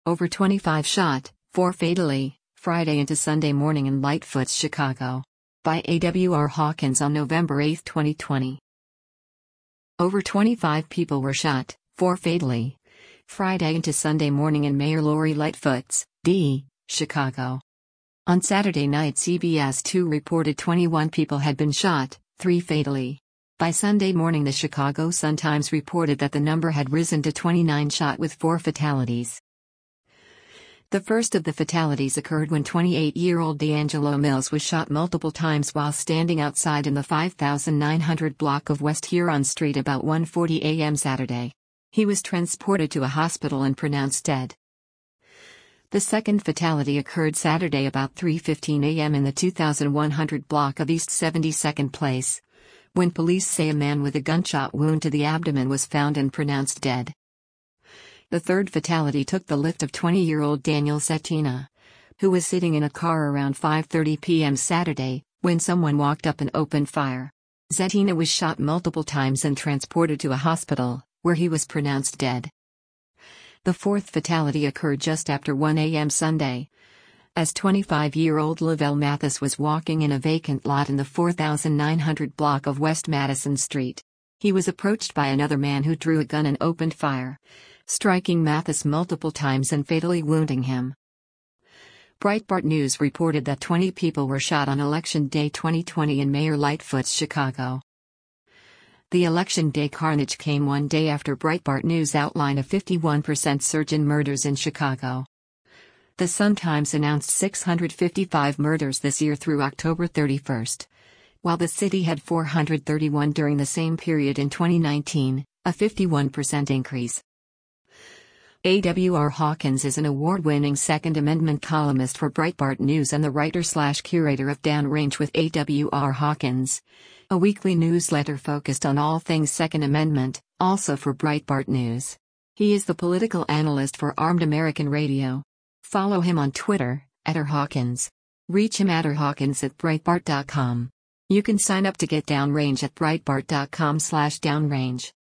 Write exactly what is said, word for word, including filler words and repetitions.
Over twenty-five shot, four fatally, Friday into Sunday morning in Lightfoot's, Chicago. By A W R Hawkins on November eighth, twenty twenty. Over twenty-five people were shot, four fatally, Friday into Sunday morning in Mayor Lori Lightfoot's, D. Chicago. On Saturday night, C B S two reported twenty-one people had been shot, three fatally. By Sunday morning, the Chicago Sun-Times reported that the number had risen to twenty-nine shot with four fatalities. The first of the fatalities occurred when twenty-eight-year-old D'Angelo Mills was shot multiple times while standing outside in the five thousand nine hundred block of West Huron Street about one forty a m Saturday. He was transported to a hospital and pronounced dead. The second fatality occurred Saturday about three fifteen a m in the two thousand one hundred block of East seventy-second Place, when police say a man with a gunshot wound to the abdomen was found and pronounced dead. The third fatality took the life of twenty-year-old Daniel Zetina, who was sitting in a car around five thirty p m Saturday, when someone walked up and opened fire. Zetina was shot multiple times and transported to a hospital, where he was pronounced dead. The fourth fatality occurred just after one a m Sunday, as twenty-five-year-old Lavelle Mathis was walking in a vacant lot in the four thousand nine hundred block of West Madison Street. He was approached by another man who drew a gun and opened fire, striking Mathis multiple times and fatally wounding him. Breitbart News reported that twenty people were shot on Election Day twenty twenty in Mayor Lightfoot's, Chicago. The Election Day carnage came one day after Breitbart News outlined a fifty-one percent surge in murders in Chicago. The Sun-Times announced six hundred fifty-five murders this year through October thirty-first, while the city had four hundred thirty-one during the same period in twenty nineteen, a fifty-one percent increase. A W R Hawkins is an award-winning Second Amendment columnist for Breitbart News and the writer-slash-curator of Downrange with A W R Hawkins, a weekly newsletter focused on all things Second Amendment, also for Breitbart News. He is the political analyst for Armed American Radio. Follow him on Twitter, at r hawkins. Reach him at r hawkins at breitbart dot com. You can sign up to get Downrange at breitbart dot com slash downrange.